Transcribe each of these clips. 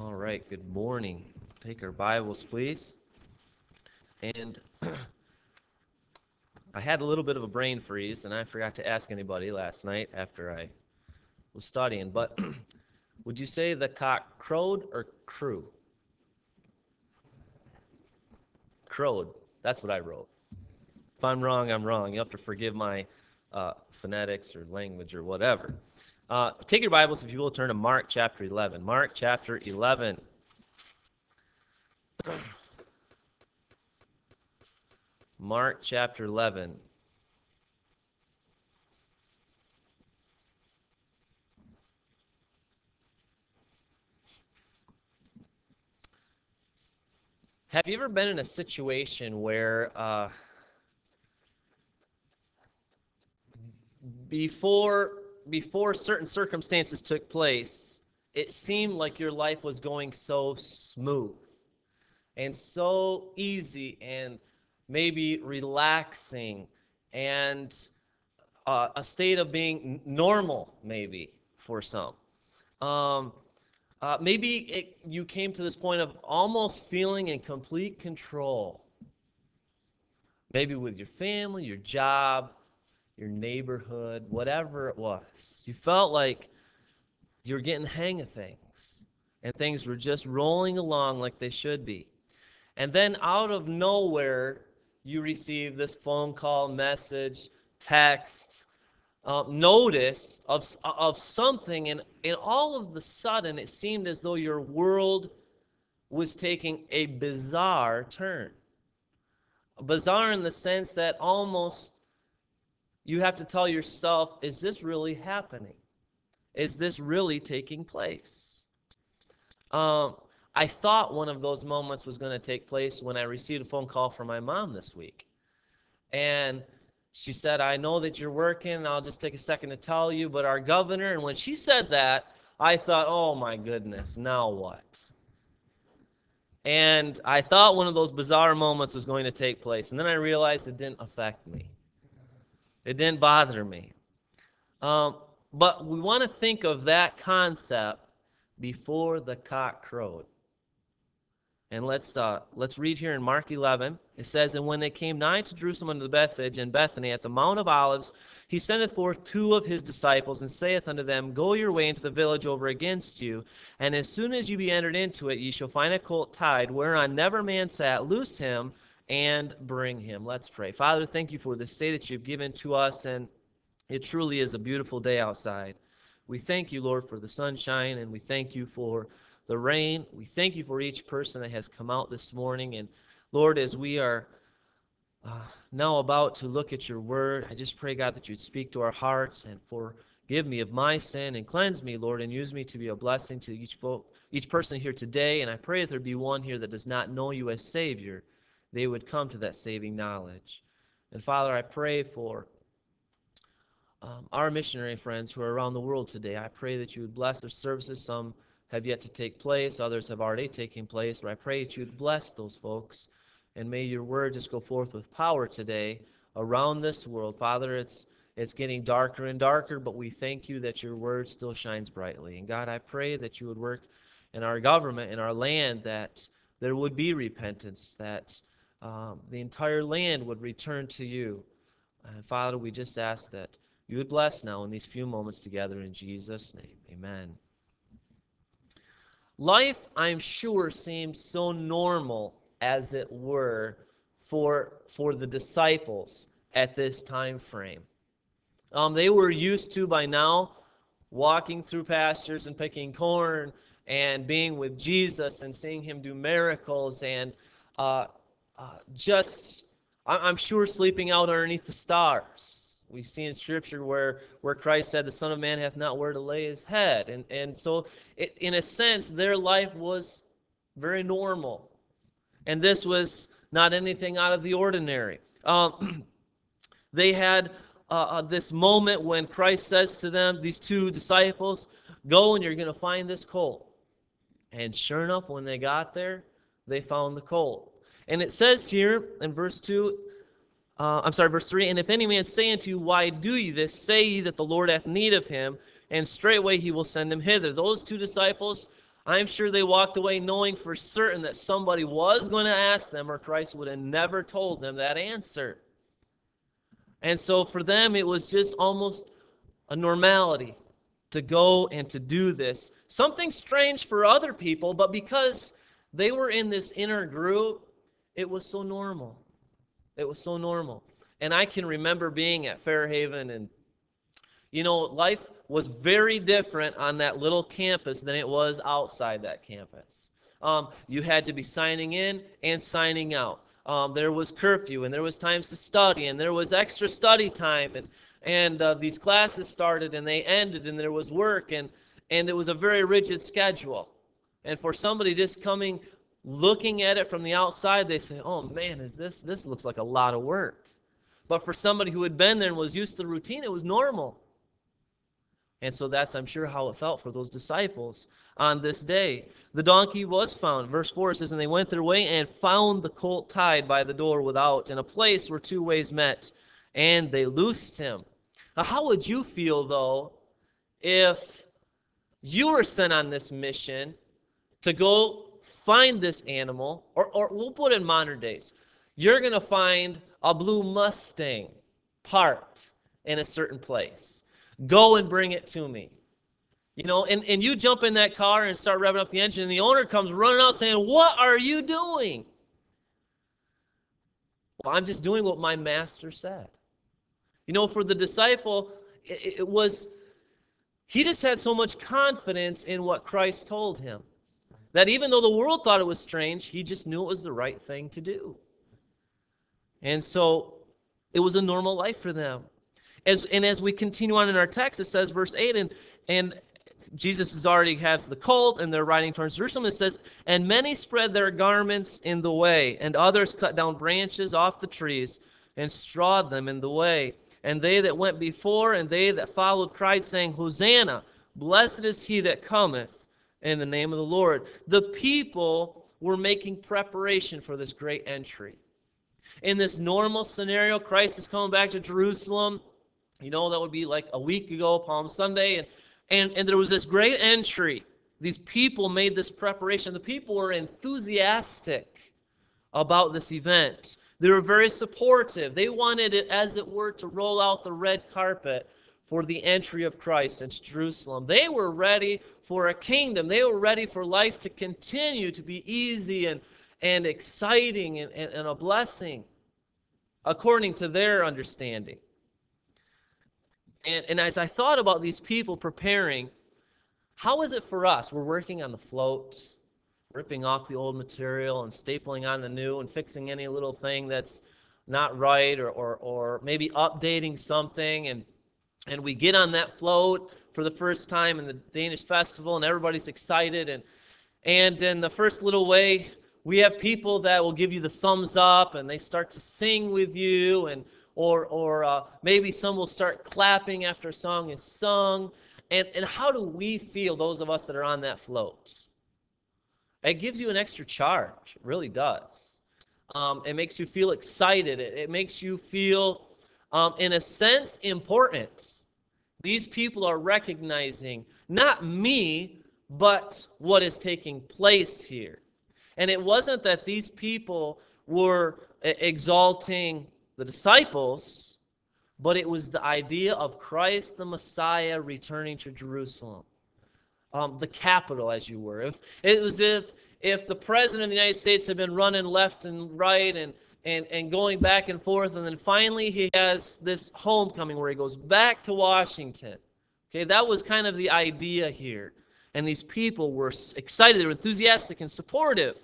All right, good morning. Take our Bibles, please. And I had a little bit of a brain freeze, and I forgot to ask anybody last night after I was studying. But would you say the cock crowed or crew? Crowed. That's what I wrote. If I'm wrong, I'm wrong. You have to forgive my phonetics or language or whatever. Take your Bibles, if you will, turn to Mark chapter 11. Mark chapter 11. Mark chapter 11. Have you ever been in a situation where before before certain circumstances took place, it seemed like your life was going so smooth and so easy and maybe relaxing and a state of being normal, maybe for some. Um, maybe you came to this point of almost feeling in complete control, maybe with your family, your job, your neighborhood, whatever it was. You felt like you were getting the hang of things, and things were just rolling along like they should be. And then out of nowhere, you receive this phone call, message, text, notice of something, and all of the sudden, it seemed as though your world was taking a bizarre turn. Bizarre in the sense that almost you have to tell yourself, is this really happening? Is this really taking place? Um, I thought one of those moments was going to take place when I received a phone call from my mom this week. And she said, I know that you're working. I'll just take a second to tell you, but our governor, and when she said that, I thought, oh my goodness, now what? And I thought one of those bizarre moments was going to take place. And then I realized it didn't affect me. It didn't bother me. Um, but we want to think of that concept before the cock crowed. And let's read here in Mark 11. It says, And when they came nigh to Jerusalem unto Bethphage and Bethany at the Mount of Olives, he sendeth forth two of his disciples, and saith unto them, Go your way into the village over against you, and as soon as you be entered into it, ye shall find a colt tied, whereon never man sat. Loose him and bring him. Let's pray. Father, thank you for this day that you've given to us, and it truly is a beautiful day outside. We thank you, Lord, for the sunshine, and we thank you for the rain. We thank you for each person that has come out this morning. And Lord, as we are now about to look at your word, I just pray, God, that you'd speak to our hearts and forgive me of my sin and cleanse me, Lord, and use me to be a blessing to each person here today. And I pray that there be one here that does not know you as Savior, they would come to that saving knowledge. And Father, I pray for our missionary friends who are around the world today. I pray that you would bless their services. Some have yet to take place, others have already taken place, but I pray that you would bless those folks, and may your word just go forth with power today around this world. Father, it's getting darker and darker, but we thank you that your word still shines brightly. And God, I pray that you would work in our government, in our land, that there would be repentance, that the entire land would return to you. And Father, we just ask that you would bless now in these few moments together in Jesus' name. Amen. Life, I'm sure, seemed so normal, as it were, for the disciples at this time frame. They were used to, by now, walking through pastures and picking corn and being with Jesus and seeing him do miracles and uh, just, I'm sure, sleeping out underneath the stars. We see in Scripture where Christ said, the Son of Man hath not where to lay his head. And so, in a sense, their life was very normal. And this was not anything out of the ordinary. They had this moment when Christ says to them, these two disciples, Go and you're going to find this colt. And sure enough, when they got there, they found the colt. And it says here in verse 3, And if any man say unto you, Why do ye this? Say ye that the Lord hath need of him, and straightway he will send him hither. Those two disciples, I'm sure they walked away knowing for certain that somebody was going to ask them, or Christ would have never told them that answer. And so for them, it was just almost a normality to go and to do this. Something strange for other people, but because they were in this inner group, it was so normal. It was so normal. And I can remember being at Fairhaven, and life was very different on that little campus than it was outside that campus. You had to be signing in and signing out. There was curfew, and there was times to study, and there was extra study time, and these classes started and they ended, and there was work, and it was a very rigid schedule. And for somebody just coming, looking at it from the outside, they say, "Oh man, this looks like a lot of work." But for somebody who had been there and was used to the routine, it was normal. And so that's, I'm sure, how it felt for those disciples on this day. The donkey was found. Verse 4 says, "And they went their way and found the colt tied by the door without, in a place where two ways met, and they loosed him." Now, how would you feel, though, if you were sent on this mission to go find this animal, or we'll put it in modern days. You're going to find a blue Mustang parked in a certain place. Go and bring it to me. And you jump in that car and start revving up the engine, and the owner comes running out saying, "What are you doing?" "Well, I'm just doing what my master said." For the disciple, it was, he just had so much confidence in what Christ told him, that even though the world thought it was strange, he just knew it was the right thing to do. And so it was a normal life for them. As we continue on in our text, it says, verse 8, and Jesus already has the colt, and they're riding towards Jerusalem. It says, "And many spread their garments in the way, and others cut down branches off the trees and strawed them in the way. And they that went before and they that followed cried, saying, Hosanna, blessed is he that cometh in the name of the Lord." The people were making preparation for this great entry. In this normal scenario, Christ is coming back to Jerusalem. That would be like a week ago, Palm Sunday, and there was this great entry. These people made this preparation. The people were enthusiastic about this event. They were very supportive. They wanted it, as it were, to roll out the red carpet for the entry of Christ into Jerusalem. They were ready for a kingdom. They were ready for life to continue to be easy and exciting and a blessing, according to their understanding. And as I thought about these people preparing, how is it for us? We're working on the float, ripping off the old material and stapling on the new and fixing any little thing that's not right, or maybe updating something, and we get on that float for the first time in the Danish festival, and everybody's excited, and in the first little way, we have people that will give you the thumbs up, and they start to sing with you, or maybe some will start clapping after a song is sung. And how do we feel, those of us that are on that float? It gives you an extra charge. It really does. It makes you feel excited. It makes you feel, in a sense, important. These people are recognizing not me, but what is taking place here. And it wasn't that these people were exalting the disciples, but it was the idea of Christ the Messiah returning to Jerusalem, the capital, as you were. If the president of the United States had been running left and right and going back and forth, and then finally he has this homecoming where he goes back to Washington. Okay, that was kind of the idea here. And these people were excited, they were enthusiastic and supportive.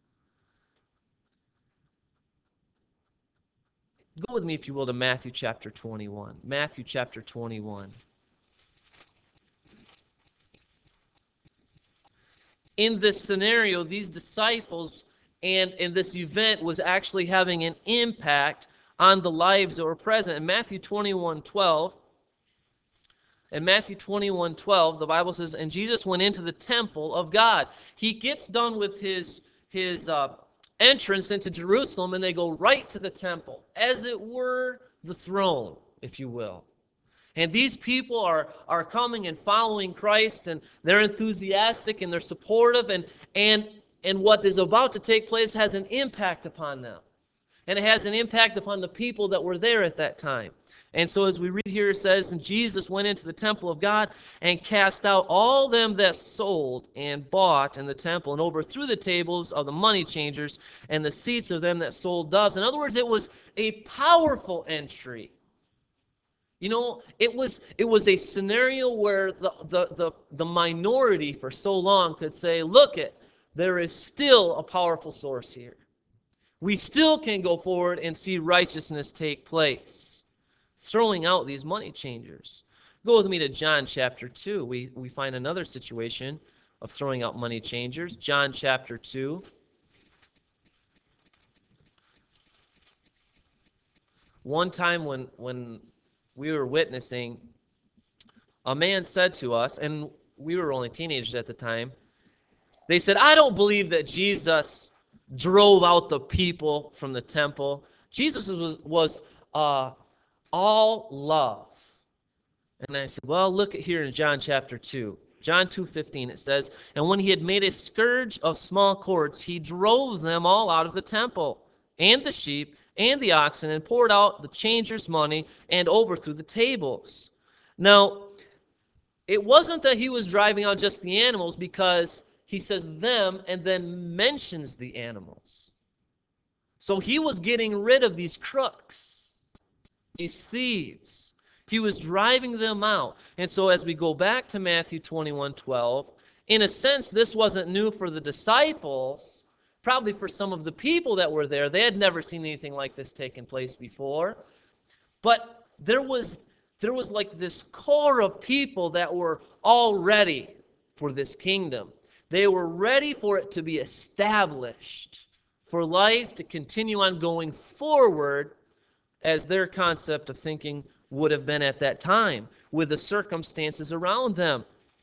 Go with me, if you will, to Matthew chapter 21. Matthew chapter 21. In this scenario, these disciples and this event was actually having an impact on the lives that were present. In Matthew 21:12, the Bible says, "And Jesus went into the temple of God." He gets done with his entrance into Jerusalem, and they go right to the temple, as it were the throne, if you will. And these people are coming and following Christ, and they're enthusiastic and they're supportive, and what is about to take place has an impact upon them. And it has an impact upon the people that were there at that time. And so as we read here, it says, and Jesus went into the temple of God and cast out all them that sold and bought in the temple, and overthrew the tables of the money changers and the seats of them that sold doves. In other words, it was a powerful entry. You know, it was a scenario where the minority for so long could say, look it, there is still a powerful source here. We still can go forward and see righteousness take place, throwing out these money changers. Go with me to John chapter 2. We find another situation of throwing out money changers. John chapter 2. One time when we were witnessing, a man said to us, and we were only teenagers at the time, they said, I don't believe that Jesus drove out the people from the temple. Jesus was all love. And I said, well, look at here in John chapter 2. John 2:15, it says, and when he had made a scourge of small cords, he drove them all out of the temple, and the sheep, and the oxen, and poured out the changers' money, and overthrew the tables. Now, it wasn't that he was driving out just the animals, because he says them and then mentions the animals. So he was getting rid of these crooks, these thieves. He was driving them out. And so as we go back to Matthew 21:12, in a sense, this wasn't new for the disciples. Probably for some of the people that were there, they had never seen anything like this taking place before. But there was like this core of people that were all ready for this kingdom. They were ready for it to be established, for life to continue on going forward as their concept of thinking would have been at that time with the circumstances around them.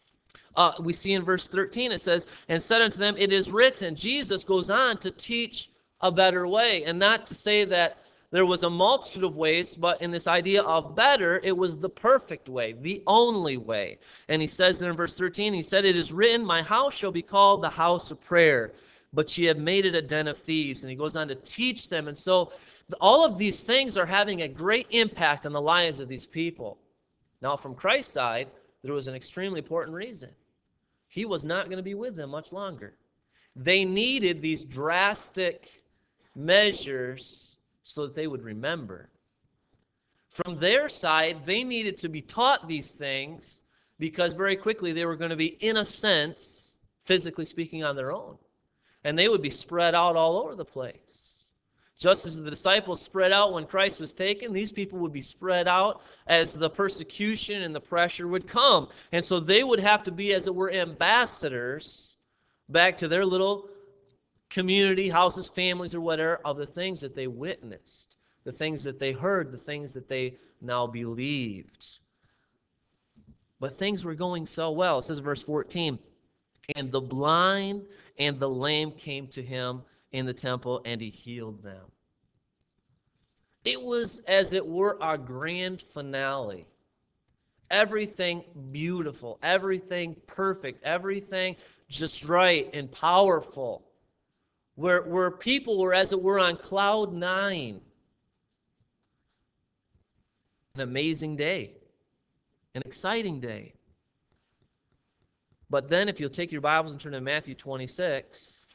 We see in verse 13, it says, and said unto them, it is written. Jesus goes on to teach a better way, and not to say that there was a multitude of ways, but in this idea of better, it was the perfect way, the only way. And he says there in verse 13, he said, it is written, my house shall be called the house of prayer, but ye have made it a den of thieves. And he goes on to teach them. And so all of these things are having a great impact on the lives of these people. Now, from Christ's side, there was an extremely important reason. He was not going to be with them much longer. They needed these drastic measures so that they would remember. From their side, they needed to be taught these things because very quickly they were going to be, in a sense, physically speaking, on their own. And they would be spread out all over the place. Just as the disciples spread out when Christ was taken, these people would be spread out as the persecution and the pressure would come. And so they would have to be, as it were, ambassadors back to their little community, houses, families, or whatever, of the things that they witnessed, the things that they heard, the things that they now believed. But things were going so well. It says in verse 14, and the blind and the lame came to him in the temple, and he healed them. It was, as it were, our grand finale. Everything beautiful, everything perfect, everything just right and powerful. Where people were, as it were, on cloud nine. An amazing day. An exciting day. But then if you'll take your Bibles and turn to Matthew 26,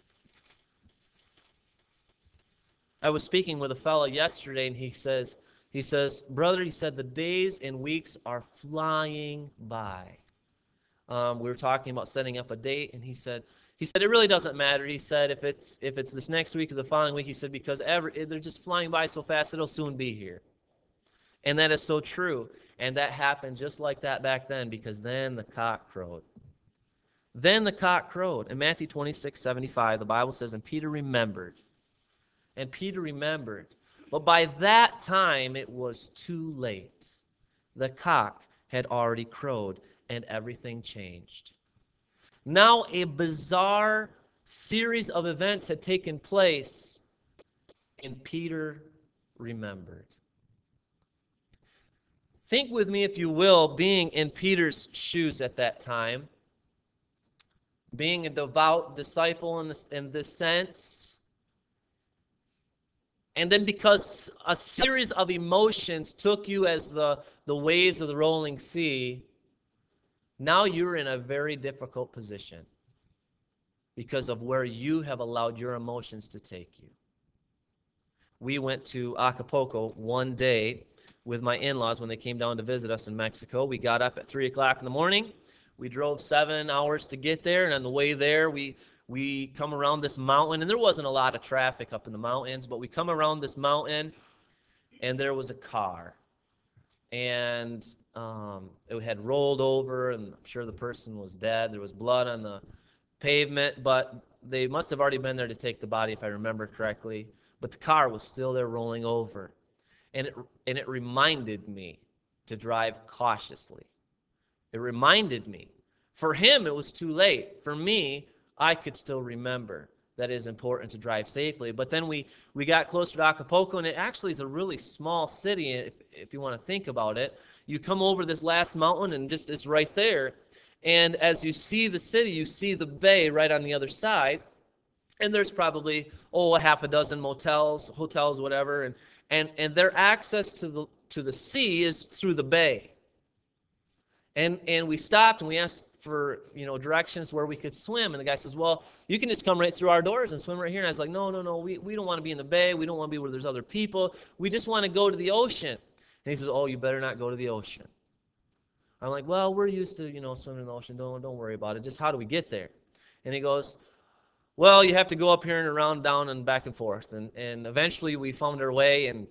I was speaking with a fellow yesterday, and he says, brother, he said, the days and weeks are flying by. We were talking about setting up a date, and he said it really doesn't matter. He said if it's this next week or the following week, he said because they're just flying by so fast, it'll soon be here. And that is so true. And that happened just like that back then, because then the cock crowed. Then the cock crowed. In Matthew 26:75, the Bible says, and Peter remembered. And Peter remembered. But by that time, it was too late. The cock had already crowed, and everything changed. Now a bizarre series of events had taken place, and Peter remembered. Think with me, if you will, being in Peter's shoes at that time, being a devout disciple in this sense, and then because a series of emotions took you as the waves of the rolling sea, now you're in a very difficult position because of where you have allowed your emotions to take you. We went to Acapulco one day with my in-laws when they came down to visit us in Mexico. We got up at 3 o'clock in the morning. We drove 7 hours to get there, and on the way there, we come around this mountain, and there wasn't a lot of traffic up in the mountains, but we come around this mountain, and there was a car. And it had rolled over, and I'm sure the person was dead. There was blood on the pavement, but they must have already been there to take the body, if I remember correctly. But the car was still there rolling over. And it reminded me to drive cautiously. It reminded me. For him, it was too late. For me, I could still remember that it is important to drive safely. But then we got closer to Acapulco, and it actually is a really small city, if you want to think about it. You come over this last mountain, and just it's right there. And as you see the city, you see the bay right on the other side. And there's probably, a half a dozen motels, hotels, whatever. And their access to the sea is through the bay. And we stopped and we asked for directions where we could swim, and the guy says, well, you can just come right through our doors and swim right here. And I was like, no, we don't want to be in the bay, we don't want to be where there's other people, we just want to go to the ocean. And he says, oh, you better not go to the ocean. I'm like, well, we're used to swimming in the ocean, don't worry about it, just how do we get there? And he goes, well, you have to go up here and around, down, and back and forth. And eventually we found our way, and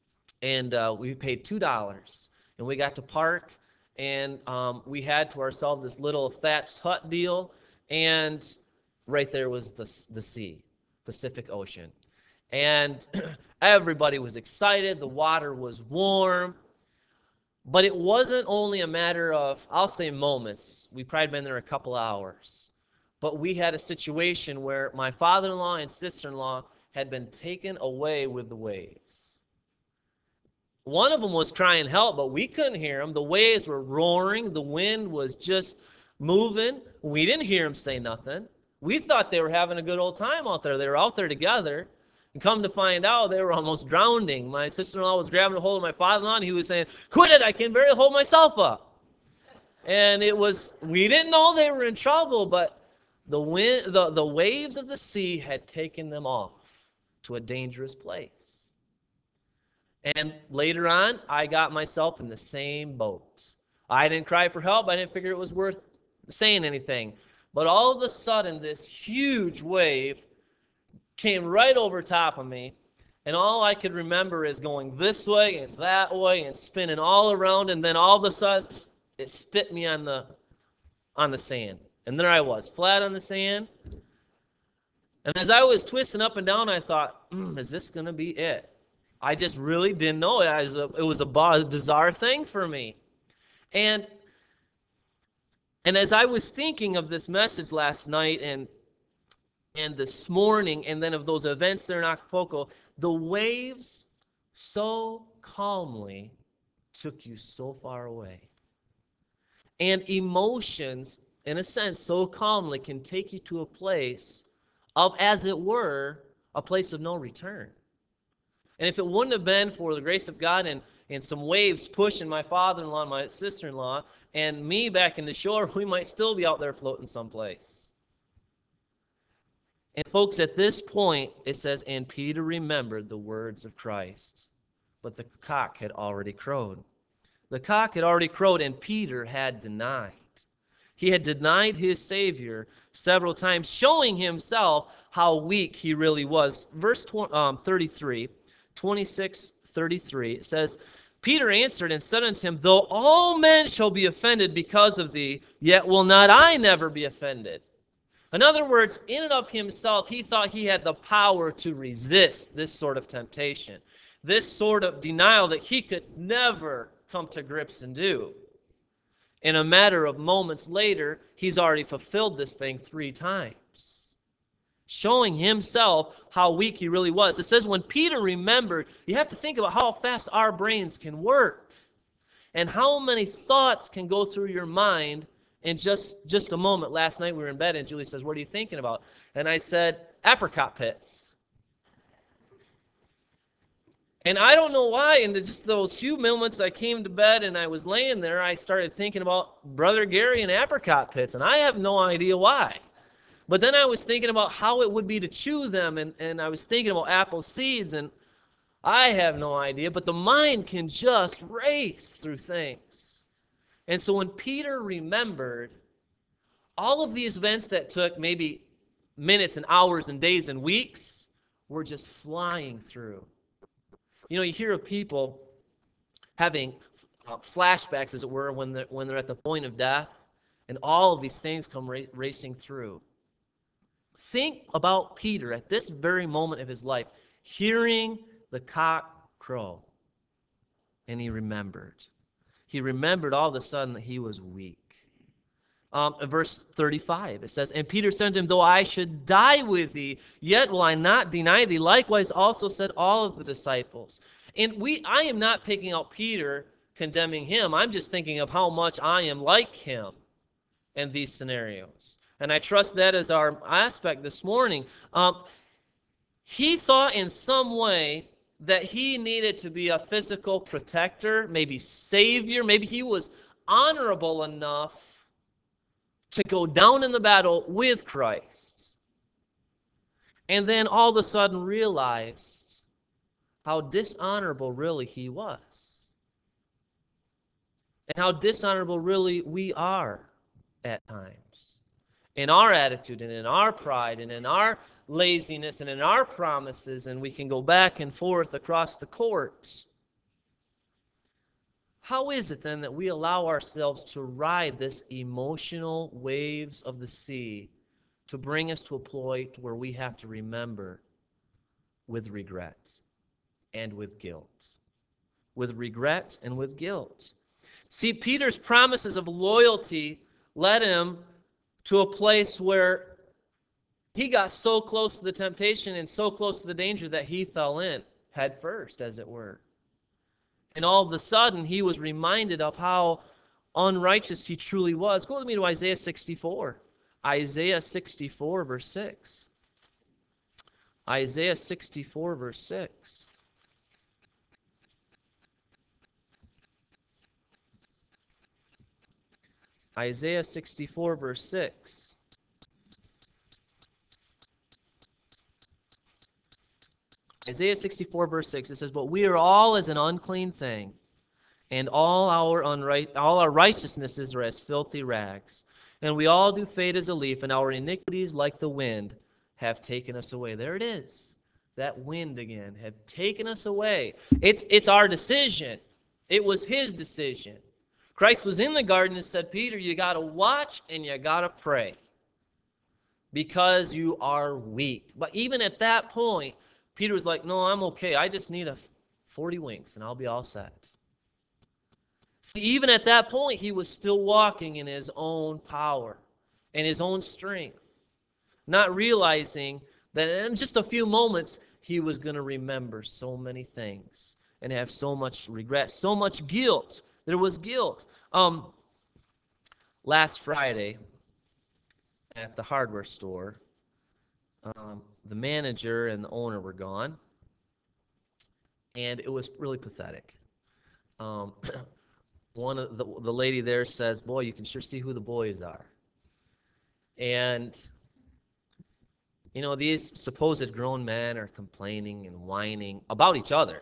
we paid $2, and we got to park. And we had to ourselves this little thatched hut deal, and right there was the sea, Pacific Ocean. And everybody was excited. The water was warm. But it wasn't only a matter of, I'll say, moments. We probably been there a couple hours. But we had a situation where my father-in-law and sister-in-law had been taken away with the waves. One of them was crying help, but we couldn't hear him. The waves were roaring. The wind was just moving. We didn't hear him say nothing. We thought they were having a good old time out there. They were out there together. And come to find out, they were almost drowning. My sister-in-law was grabbing a hold of my father-in-law, and he was saying, quit it, I can barely hold myself up. And we didn't know they were in trouble, but the waves of the sea had taken them off to a dangerous place. And later on, I got myself in the same boat. I didn't cry for help. I didn't figure it was worth saying anything. But all of a sudden, this huge wave came right over top of me. And all I could remember is going this way and that way and spinning all around. And then all of a sudden, it spit me on the sand. And there I was, flat on the sand. And as I was twisting up and down, I thought, is this going to be it? I just really didn't know. It was a bizarre thing for me. And as I was thinking of this message last night and this morning, and then of those events there in Acapulco, the waves so calmly took you so far away. And emotions, in a sense, so calmly can take you to a place of, as it were, a place of no return. And if it wouldn't have been for the grace of God and some waves pushing my father-in-law and my sister-in-law and me back in the shore, we might still be out there floating someplace. And folks, at this point, it says, and Peter remembered the words of Christ. But the cock had already crowed. The cock had already crowed, and Peter had denied. He had denied his Savior several times, showing himself how weak he really was. Verse 33, 26:33, it says, Peter answered and said unto him, though all men shall be offended because of thee, yet will not I never be offended. In other words, in and of himself, he thought he had the power to resist this sort of temptation, this sort of denial that he could never come to grips and do. In a matter of moments later, he's already fulfilled this thing 3 times, showing himself how weak he really was. It says when Peter remembered, you have to think about how fast our brains can work. And how many thoughts can go through your mind in just a moment? Last night we were in bed and Julie says, "What are you thinking about?" And I said, "Apricot pits." And I don't know why, in just those few moments I came to bed and I was laying there, I started thinking about Brother Gary and apricot pits, and I have no idea why. But then I was thinking about how it would be to chew them, and I was thinking about apple seeds, and I have no idea. But the mind can just race through things. And so when Peter remembered all of these events that took maybe minutes and hours and days and weeks were just flying through. You know, you hear of people having flashbacks, as it were, when they're at the point of death, and all of these things come racing through. Think about Peter at this very moment of his life, hearing the cock crow, and he remembered. He remembered all of a sudden that he was weak. In verse 35, it says, "And Peter said to him, Though I should die with thee, yet will I not deny thee. Likewise also said all of the disciples." And I am not picking out Peter, condemning him. I'm just thinking of how much I am like him in these scenarios. And I trust that is our aspect this morning. He thought in some way that he needed to be a physical protector, maybe savior. Maybe he was honorable enough to go down in the battle with Christ. And then all of a sudden realized how dishonorable really he was. And how dishonorable really we are at times. In our attitude and in our pride and in our laziness and in our promises, and we can go back and forth across the courts. How is it then that we allow ourselves to ride this emotional waves of the sea to bring us to a point where we have to remember with regret and with guilt? With regret and with guilt. See, Peter's promises of loyalty led him to a place where he got so close to the temptation and so close to the danger that he fell in head first, as it were. And all of a sudden, he was reminded of how unrighteous he truly was. Go with me to Isaiah 64. Isaiah 64, verse 6. Isaiah 64, verse 6. Isaiah 64, verse 6. Isaiah 64, verse 6, it says, "But we are all as an unclean thing, and all our righteousnesses are as filthy rags. And we all do fade as a leaf, and our iniquities, like the wind, have taken us away." There it is. That wind again had taken us away. It's our decision. It was his decision. Christ was in the garden and said, "Peter, you got to watch and you got to pray because you are weak." But even at that point, Peter was like, "No, I'm okay. I just need 40 winks and I'll be all set." See, even at that point, he was still walking in his own power and his own strength, not realizing that in just a few moments, he was going to remember so many things and have so much regret, so much guilt. There was guilt. Last Friday at the hardware store, the manager and the owner were gone, and it was really pathetic. One of the lady there says, "Boy, you can sure see who the boys are." And you know, these supposed grown men are complaining and whining about each other.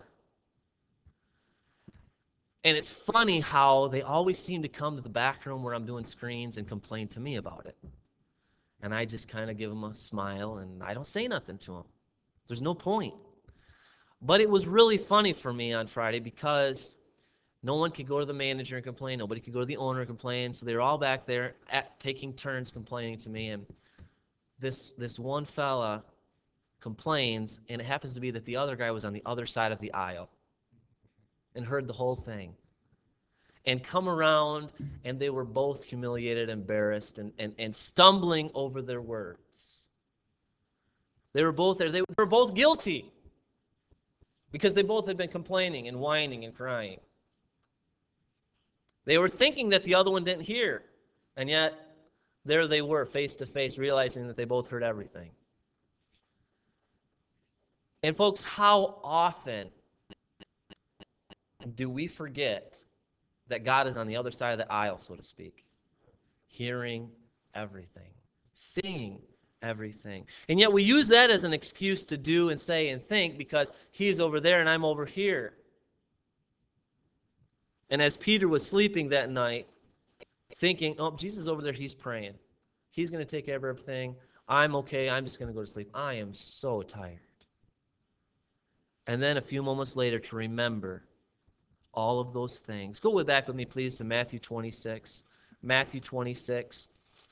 And it's funny how they always seem to come to the back room where I'm doing screens and complain to me about it. And I just kind of give them a smile and I don't say nothing to them. There's no point. But it was really funny for me on Friday because no one could go to the manager and complain. Nobody could go to the owner and complain. So they were all back there taking turns complaining to me. And this one fella complains, and it happens to be that the other guy was on the other side of the aisle and heard the whole thing and come around, and they were both humiliated, embarrassed, and stumbling over their words. They were both there. They were both guilty because they both had been complaining and whining and crying. They were thinking that the other one didn't hear. And yet, there they were, face to face, realizing that they both heard everything. And folks, how often do we forget that God is on the other side of the aisle, so to speak, hearing everything, seeing everything? And yet we use that as an excuse to do and say and think because he's over there and I'm over here. And as Peter was sleeping that night, thinking, oh, Jesus is over there, he's praying. He's going to take care of everything. I'm okay, I'm just going to go to sleep. I am so tired. And then a few moments later to remember all of those things. Go back with me, please, to Matthew 26. Matthew 26.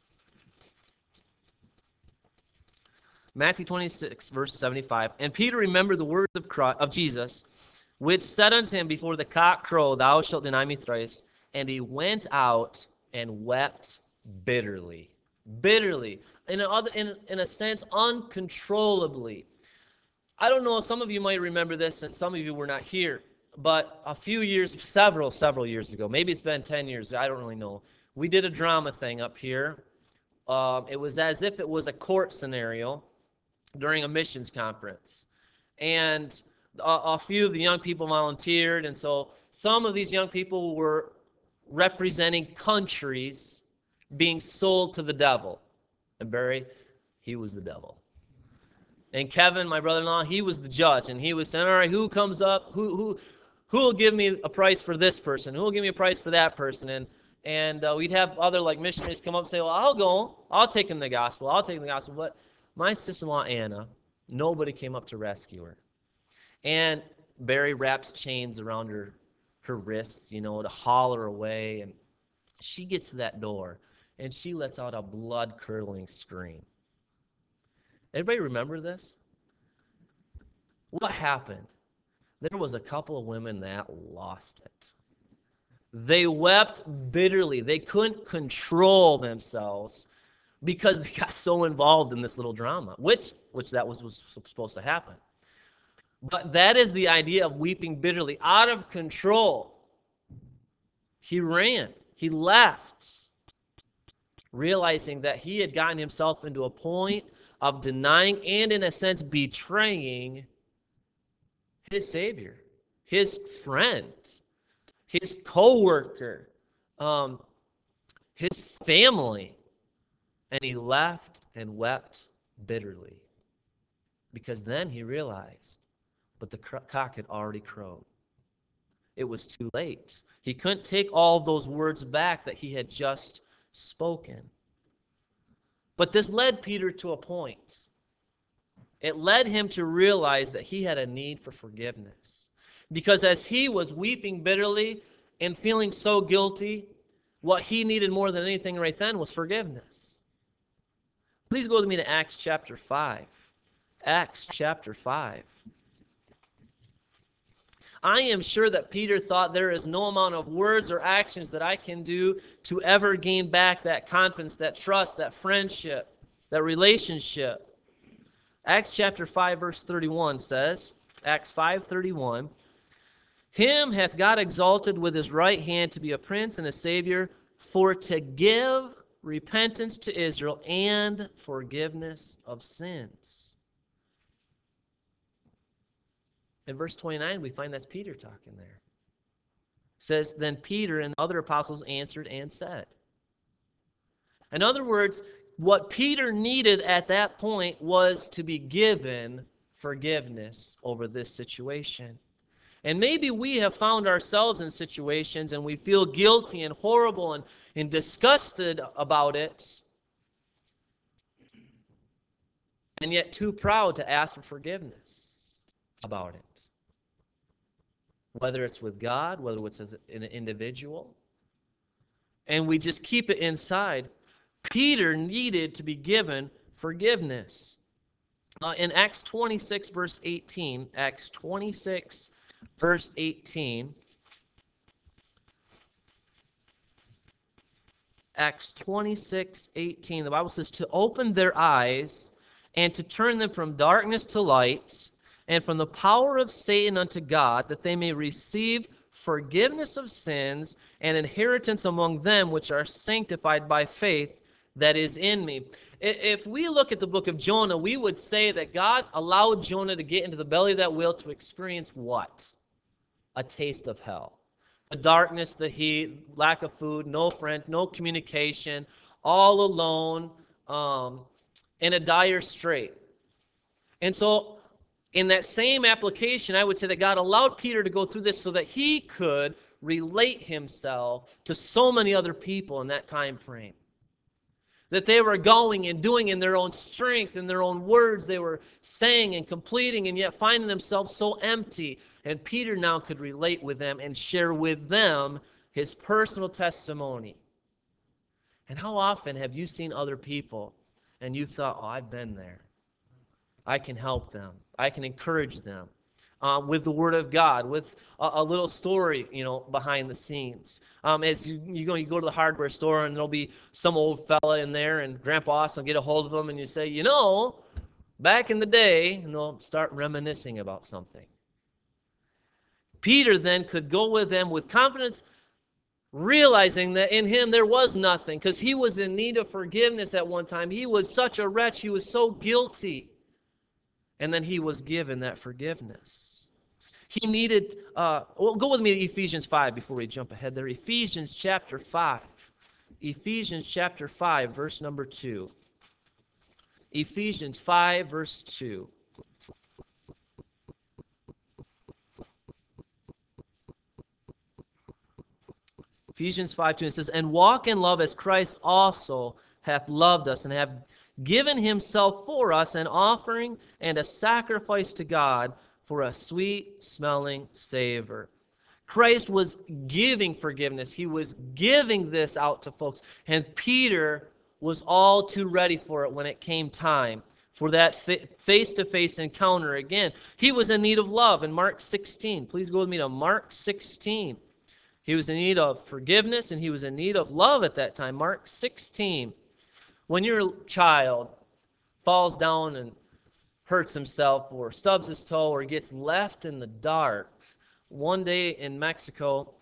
Matthew 26, verse 75. And Peter remembered the words of Jesus, which said unto him, before the cock crow, thou shalt deny me thrice. And he went out and wept bitterly. Bitterly. In a sense, uncontrollably. I don't know, some of you might remember this, and some of you were not here, but a few years, several years ago, maybe it's been 10 years, I don't really know, we did a drama thing up here. It was as if it was a court scenario during a missions conference. And a few of the young people volunteered, and so some of these young people were representing countries being sold to the devil. And Barry, he was the devil. And Kevin, my brother-in-law, he was the judge, and he was saying, all right, who comes up, who will give me a price for this person? Who will give me a price for that person? And we'd have other like missionaries come up and say, well, I'll go. I'll take him the gospel. But my sister-in-law, Anna, nobody came up to rescue her. And Barry wraps chains around her wrists, to haul her away. And she gets to that door, and she lets out a blood-curdling scream. Everybody remember this? What happened? There was a couple of women that lost it. They wept bitterly. They couldn't control themselves because they got so involved in this little drama, which that was supposed to happen. But that is the idea of weeping bitterly. Out of control, he ran. He left, realizing that he had gotten himself into a point of denying and, in a sense, betraying his Savior, his friend, his co-worker, his family. And he left and wept bitterly because then he realized, but the cock had already crowed. It was too late. He couldn't take all of those words back that he had just spoken. But this led Peter to a point. It led him to realize that he had a need for forgiveness. Because as he was weeping bitterly and feeling so guilty, what he needed more than anything right then was forgiveness. Please go with me to Acts chapter 5. Acts chapter 5. I am sure that Peter thought there is no amount of words or actions that I can do to ever gain back that confidence, that trust, that friendship, that relationship. Acts chapter 5 verse 31 says, Acts 5:31, him hath God exalted with his right hand to be a prince and a savior, for to give repentance to Israel and forgiveness of sins. In verse 29, we find that's Peter talking there. It says, then Peter and other apostles answered and said. In other words, what Peter needed at that point was to be given forgiveness over this situation. And maybe we have found ourselves in situations and we feel guilty and horrible and disgusted about it, and yet too proud to ask for forgiveness about it. Whether it's with God, whether it's as an individual, and we just keep it inside. Peter needed to be given forgiveness. In Acts 26, verse 18, Acts 26, verse 18, Acts 26:18, the Bible says, to open their eyes and to turn them from darkness to light and from the power of Satan unto God, that they may receive forgiveness of sins, and inheritance among them which are sanctified by faith that is in me. If we look at the book of Jonah, we would say that God allowed Jonah to get into the belly of that whale to experience what? A taste of hell. The darkness, the heat, lack of food, no friend, no communication, all alone, in a dire strait. And so in that same application, I would say that God allowed Peter to go through this so that he could relate himself to so many other people in that time frame. That they were going and doing in their own strength, in their own words, they were saying and completing and yet finding themselves so empty. And Peter now could relate with them and share with them his personal testimony. And how often have you seen other people and you've thought, oh, I've been there. I can help them. I can encourage them with the Word of God, with a little story, behind the scenes. As you go to the hardware store and there'll be some old fella in there and Grandpa Austin will get a hold of them and you say, back in the day, and they'll start reminiscing about something. Peter then could go with them with confidence, realizing that in him there was nothing because he was in need of forgiveness at one time. He was such a wretch. He was so guilty. And then he was given that forgiveness. He needed, go with me to Ephesians 5 before we jump ahead there. Ephesians chapter 5. Ephesians chapter 5, verse number 2. Ephesians 5, verse 2. Ephesians 5:2, it says, "And walk in love as Christ also hath loved us, and have given himself for us an offering and a sacrifice to God for a sweet-smelling savor." Christ was giving forgiveness. He was giving this out to folks. And Peter was all too ready for it when it came time for that face-to-face encounter again. He was in need of love in Mark 16. Please go with me to Mark 16. He was in need of forgiveness, and he was in need of love at that time. Mark 16. When your child falls down and hurts himself or stubs his toe or gets left in the dark, one day in Mexico,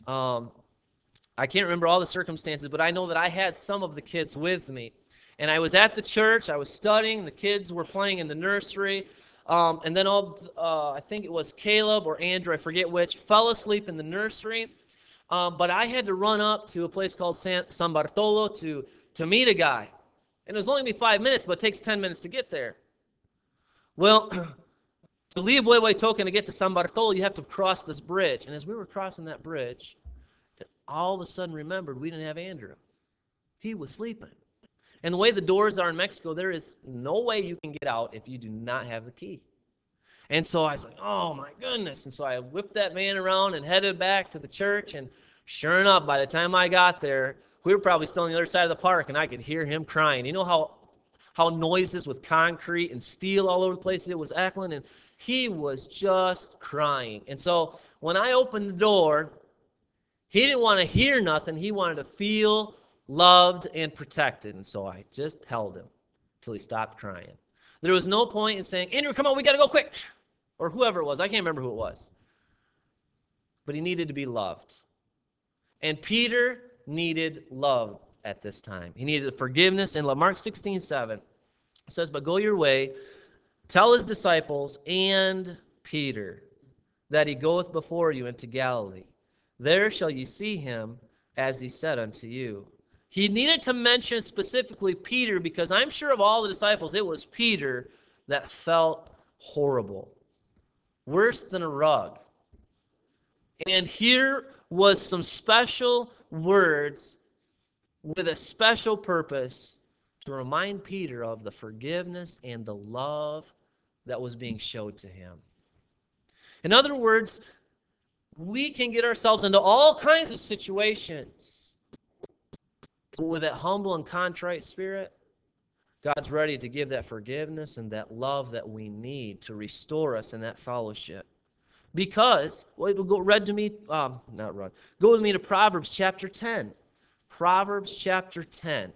I can't remember all the circumstances, but I know that I had some of the kids with me. And I was at the church, I was studying, the kids were playing in the nursery, and then I think it was Caleb or Andrew, I forget which, fell asleep in the nursery. But I had to run up to a place called San Bartolo to meet a guy. And it was only going to be 5 minutes, but it takes 10 minutes to get there. Well, to leave Huehuetoca to get to San Bartolo, you have to cross this bridge. And as we were crossing that bridge, all of a sudden remembered we didn't have Andrew. He was sleeping. And the way the doors are in Mexico, there is no way you can get out if you do not have the key. And so I was like, oh my goodness. And so I whipped that man around and headed back to the church. And sure enough, by the time I got there, we were probably still on the other side of the park, and I could hear him crying. You know how noises with concrete and steel all over the place, it was echoing, and he was just crying. And so when I opened the door, he didn't want to hear nothing. He wanted to feel loved and protected. And so I just held him until he stopped crying. There was no point in saying, Andrew, come on, we got to go quick. Or whoever it was. I can't remember who it was. But he needed to be loved. And Peter needed love at this time. He needed forgiveness. And Mark 16:7 says, "But go your way, tell his disciples and Peter that he goeth before you into Galilee. There shall ye see him, as he said unto you." He needed to mention specifically Peter because I'm sure of all the disciples, it was Peter that felt horrible. Worse than a rug. And here was some special words with a special purpose to remind Peter of the forgiveness and the love that was being showed to him. In other words, we can get ourselves into all kinds of situations. But with that humble and contrite spirit, God's ready to give that forgiveness and that love that we need to restore us in that fellowship. Because, go with me to Proverbs chapter 10. Proverbs chapter 10.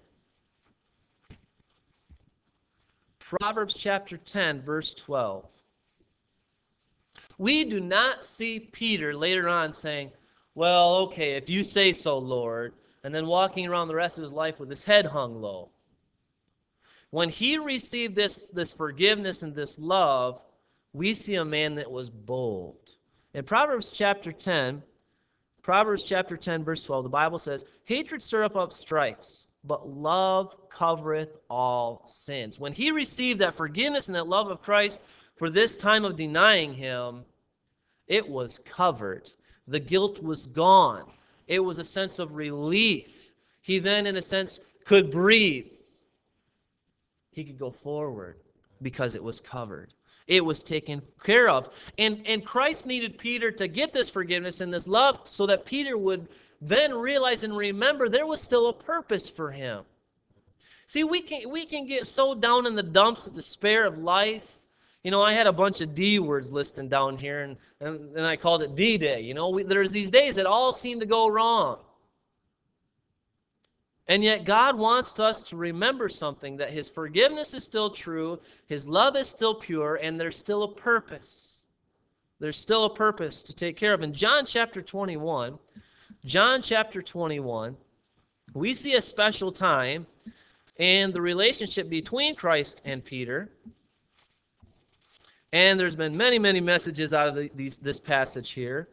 Proverbs chapter 10, verse 12. We do not see Peter later on saying, well, okay, if you say so, Lord, and then walking around the rest of his life with his head hung low. When he received this forgiveness and this love, we see a man that was bold. In Proverbs chapter 10, verse 12, the Bible says, hatred stirreth up strifes, but love covereth all sins. When he received that forgiveness and that love of Christ for this time of denying him, it was covered. The guilt was gone. It was a sense of relief. He then, in a sense, could breathe. He could go forward because it was covered. It was taken care of. And Christ needed Peter to get this forgiveness and this love so that Peter would then realize and remember there was still a purpose for him. See, we can get so down in the dumps of despair of life. You know, I had a bunch of D words listed down here, and I called it D-Day. You know, there's these days that all seem to go wrong. And yet God wants us to remember something, that his forgiveness is still true, his love is still pure, and there's still a purpose. There's still a purpose to take care of. In John chapter 21, we see a special time in the relationship between Christ and Peter. And there's been many, many messages out of this passage here.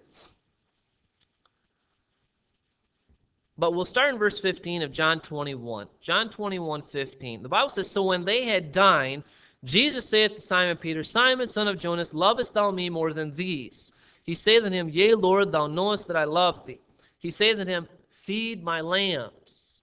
But we'll start in verse 15 of John 21. John 21:15. The Bible says, so when they had dined, Jesus saith to Simon Peter, Simon, son of Jonas, lovest thou me more than these? He saith unto him, Yea, Lord, thou knowest that I love thee. He saith unto him, Feed my lambs.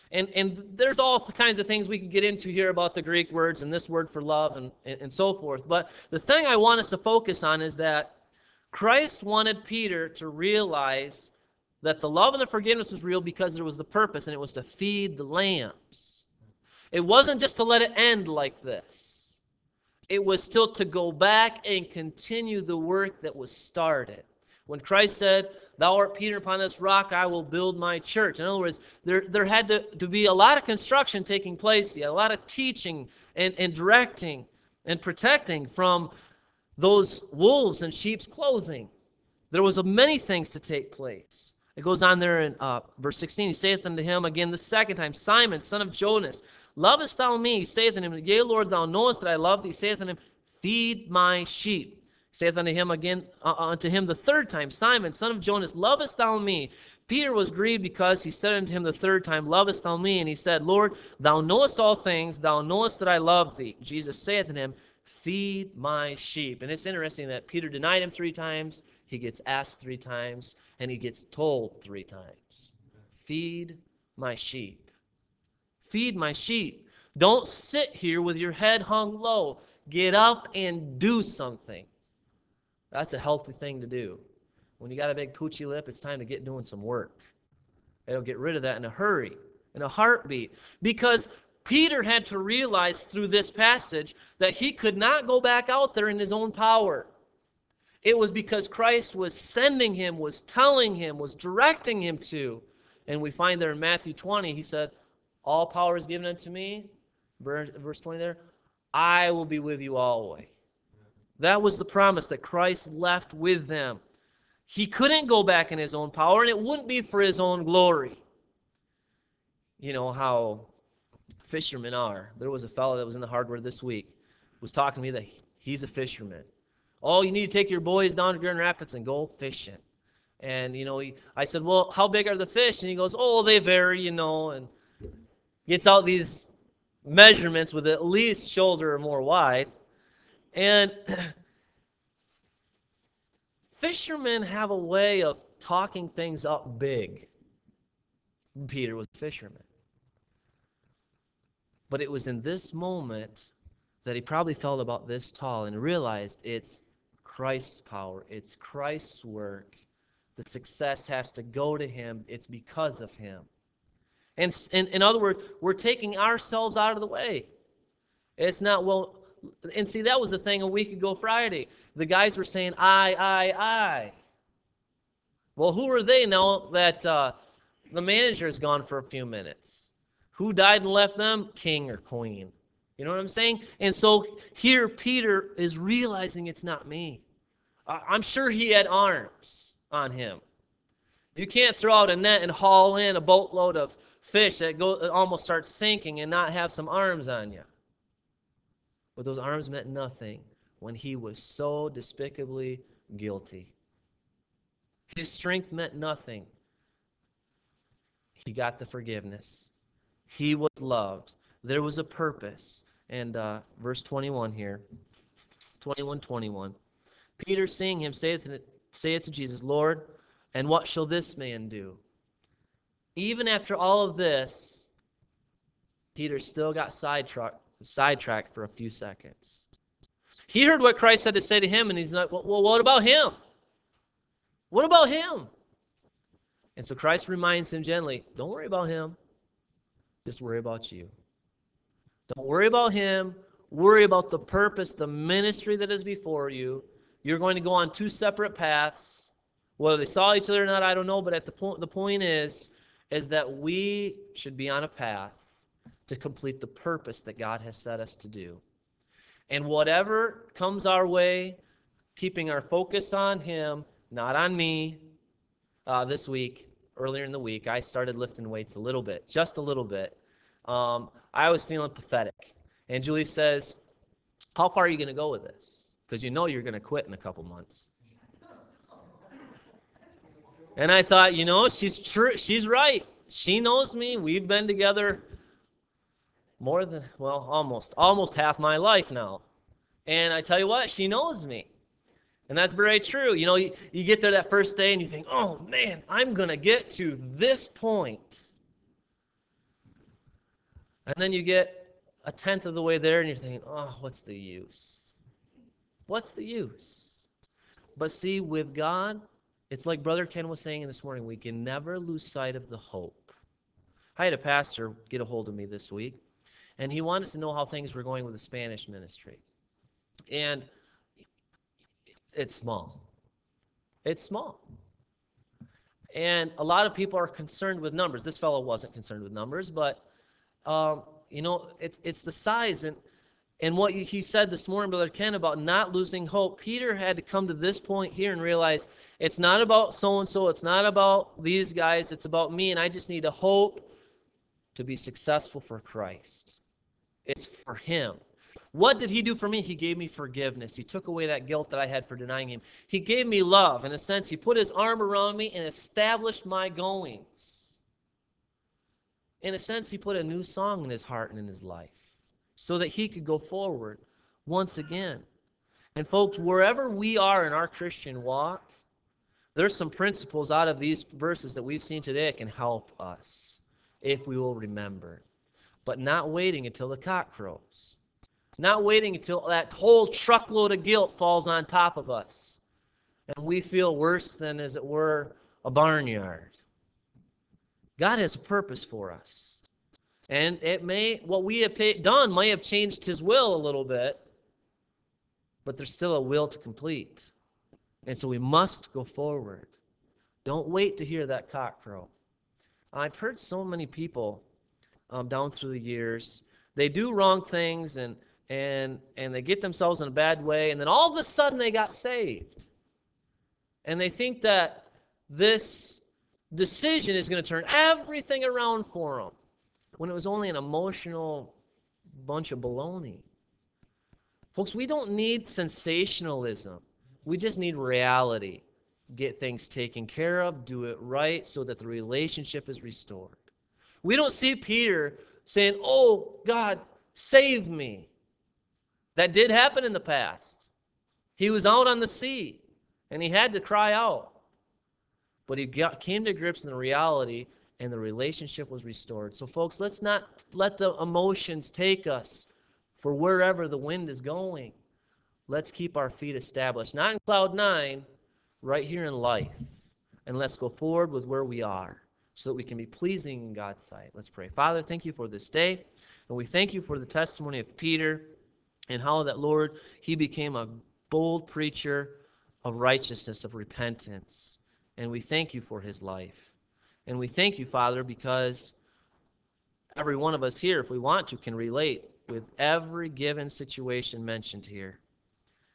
And there's all kinds of things we can get into here about the Greek words and this word for love and so forth. But the thing I want us to focus on is that Christ wanted Peter to realize that the love and the forgiveness was real because there was the purpose, and it was to feed the lambs. It wasn't just to let it end like this. It was still to go back and continue the work that was started. When Christ said, Thou art Peter, upon this rock I will build my church. In other words, there had to be a lot of construction taking place here, a lot of teaching and directing and protecting from those wolves in sheep's clothing. There was many things to take place. It goes on there in verse 16. He saith unto him again the second time, Simon, son of Jonas, lovest thou me? He saith unto him, Yea, Lord, thou knowest that I love thee. He saith unto him, Feed my sheep. He saith unto him again, unto him the third time, Simon, son of Jonas, lovest thou me? Peter was grieved because he said unto him the third time, Lovest thou me? And he said, Lord, thou knowest all things. Thou knowest that I love thee. Jesus saith unto him, Feed my sheep. And it's interesting that Peter denied him 3 times. He gets asked 3 times, and he gets told 3 times. Feed my sheep. Feed my sheep. Don't sit here with your head hung low. Get up and do something. That's a healthy thing to do. When you got a big poochy lip, it's time to get doing some work. It'll get rid of that in a hurry, in a heartbeat. Because Peter had to realize through this passage that he could not go back out there in his own power. It was because Christ was sending him, was telling him, was directing him to. And we find there in Matthew 20, he said, All power is given unto me. Verse 20 there, I will be with you always. That was the promise that Christ left with them. He couldn't go back in his own power, and it wouldn't be for his own glory. You know how fishermen are. There was a fellow that was in the hardware this week, was talking to me that he's a fisherman. Oh, you need to take your boys down to Grand Rapids and go fishing. And, I said, well, how big are the fish? And he goes, oh, they vary, and gets out these measurements with at least shoulder or more wide. And fishermen have a way of talking things up big. Peter was a fisherman. But it was in this moment that he probably felt about this tall and realized it's Christ's power. It's Christ's work. The success has to go to him. It's because of him. And in other words, we're taking ourselves out of the way. It's not, well, and see, that was the thing a week ago Friday. The guys were saying, I. Well, who are they now that the manager is gone for a few minutes? Who died and left them? King or queen. You know what I'm saying? And so here Peter is realizing it's not me. I'm sure he had arms on him. You can't throw out a net and haul in a boatload of fish that almost starts sinking and not have some arms on you. But those arms meant nothing when he was so despicably guilty. His strength meant nothing. He got the forgiveness. He was loved. There was a purpose. And verse 21 here, 21:21. Peter, seeing him, saith to Jesus, Lord, and what shall this man do? Even after all of this, Peter still got sidetracked for a few seconds. He heard what Christ had to say to him, and he's like, well, what about him? What about him? And so Christ reminds him gently, don't worry about him. Just worry about you. Don't worry about him. Worry about the purpose, the ministry that is before you. You're going to go on two separate paths. Whether they saw each other or not, I don't know, but the point is that we should be on a path to complete the purpose that God has set us to do. And whatever comes our way, keeping our focus on him, not on me. This week, earlier in the week, I started lifting weights a little bit, just a little bit. I was feeling pathetic. And Julie says, how far are you going to go with this? Because you know you're going to quit in a couple months. And I thought, she's right. She knows me. We've been together more than, almost half my life now. And I tell you what, she knows me. And that's very true. You get there that first day and you think, oh man, I'm going to get to this point. And then you get a tenth of the way there and you're thinking, oh, what's the use? What's the use? But see, with God, it's like Brother Ken was saying this morning, we can never lose sight of the hope. I had a pastor get a hold of me this week, and he wanted to know how things were going with the Spanish ministry. And it's small. It's small. And a lot of people are concerned with numbers. This fellow wasn't concerned with numbers, but, it's the size. And what he said this morning, Brother Ken, about not losing hope, Peter had to come to this point here and realize it's not about so-and-so, it's not about these guys, it's about me, and I just need a hope to be successful for Christ. It's for him. What did he do for me? He gave me forgiveness. He took away that guilt that I had for denying him. He gave me love. In a sense, he put his arm around me and established my goings. In a sense, he put a new song in his heart and in his life so that he could go forward once again. And folks, wherever we are in our Christian walk, there's some principles out of these verses that we've seen today that can help us if we will remember. But not waiting until the cock crows. Not waiting until that whole truckload of guilt falls on top of us and we feel worse than, as it were, a barnyard. God has a purpose for us. And what we have done might have changed his will a little bit, but there's still a will to complete. And so we must go forward. Don't wait to hear that cock crow. I've heard so many people down through the years, they do wrong things and they get themselves in a bad way, and then all of a sudden they got saved. And they think that this decision is going to turn everything around for them, when it was only an emotional bunch of baloney. Folks, we don't need sensationalism. We just need reality. Get things taken care of, do it right so that the relationship is restored. We don't see Peter saying, oh, God, save me. That did happen in the past. He was out on the sea, and he had to cry out. But he came to grips in the reality, and the relationship was restored. So, folks, let's not let the emotions take us for wherever the wind is going. Let's keep our feet established, not in cloud nine, right here in life. And let's go forward with where we are so that we can be pleasing in God's sight. Let's pray. Father, thank you for this day, and we thank you for the testimony of Peter and how that, Lord, he became a bold preacher of righteousness, of repentance. And we thank you for his life. And we thank you, Father, because every one of us here, if we want to, can relate with every given situation mentioned here.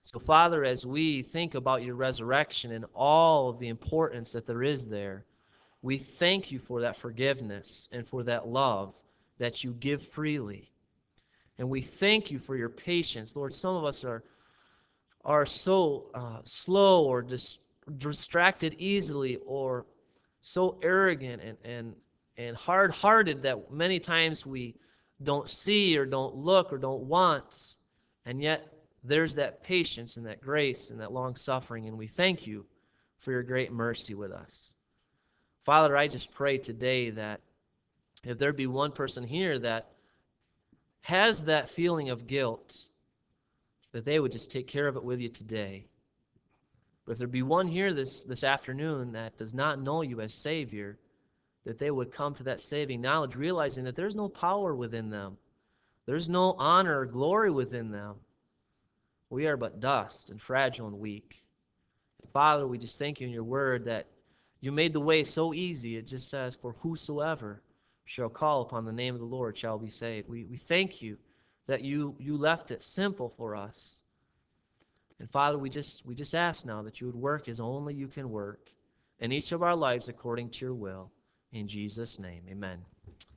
So, Father, as we think about your resurrection and all of the importance that there is there, we thank you for that forgiveness and for that love that you give freely. And we thank you for your patience. Lord, some of us are so slow or distracted easily, or so arrogant and hard-hearted that many times we don't see or don't look or don't want. And yet there's that patience and that grace and that long suffering, and we thank you for your great mercy with us. Father, I just pray today that if there be one person here that has that feeling of guilt, that they would just take care of it with you today. But if there be one here this afternoon that does not know you as Savior, that they would come to that saving knowledge, realizing that there's no power within them. There's no honor or glory within them. We are but dust and fragile and weak. And Father, we just thank you in your word that you made the way so easy. It just says, for whosoever shall call upon the name of the Lord shall be saved. We thank you that you left it simple for us. And Father, we just ask now that you would work as only you can work in each of our lives according to your will. In Jesus' name, amen.